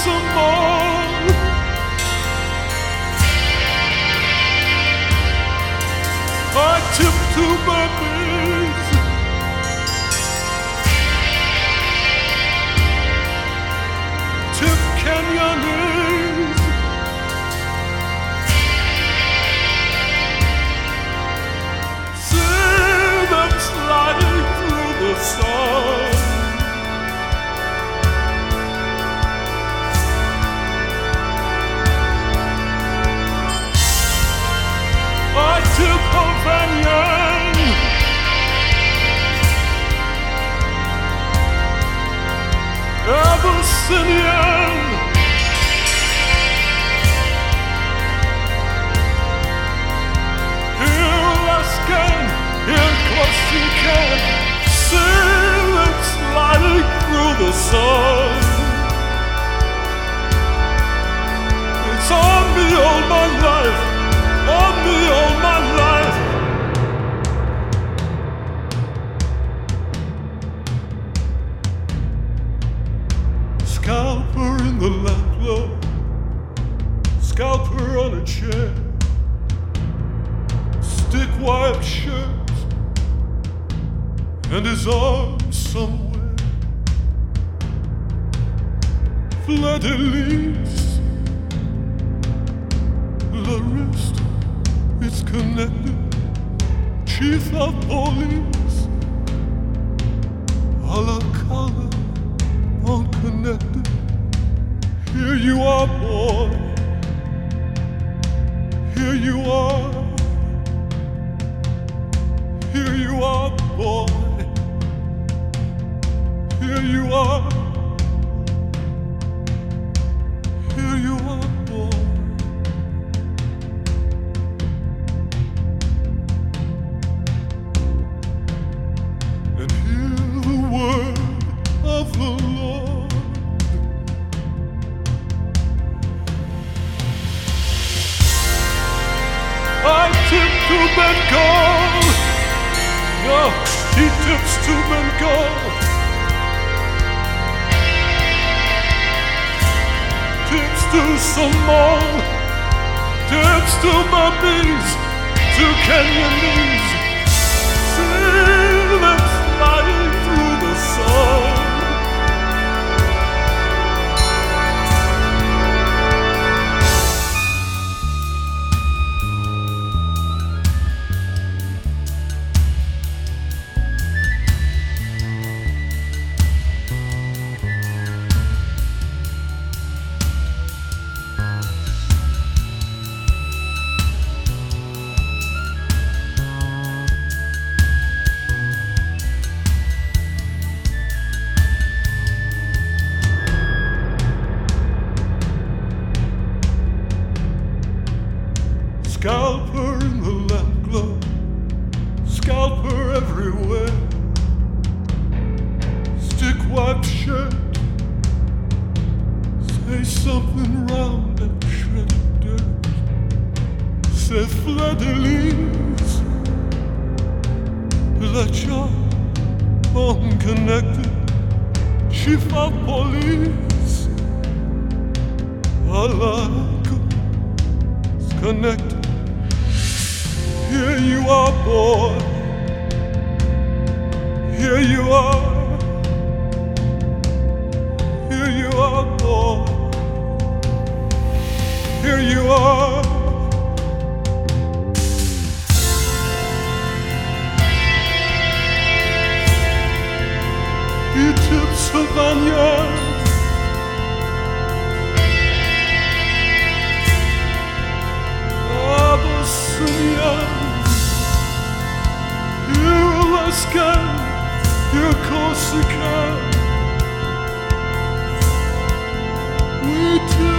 some more. I tip to my knees. Tip Canyonese. See them sliding through the sun. I tip Havanian. Abyssinian. Alaskan, Corsican. Sailing sliding through the sun. It's on me all my life. On me all my life. Scalper in the lamplight, scalper on a chair, stick wiped shirt, and his arms somewhere. Fleur-de-lis, the wrist, it's connected. Chief of police, a la color, unconnected. Here you are, boy. Here you are. Here you are, boy. Here you are. Here you are, boy. And hear the word of the Lord. I tip to Bengal. No, he tips to Bengal. Tips to Somali. Tips to Burmese. To Kenyanese. See them sliding through the sun. Scalper in the lamp glow, scalper everywhere. Stick wiped shirt, say something round and shredded dirt. Say fleur-de-lis, that you're unconnected. Chief of police, a like connected. Here you are, boy. Here you are. Here you are, boy. Here you are. You tip Savannah. Abyssinian. You're Alaskan, you're Corsican. We too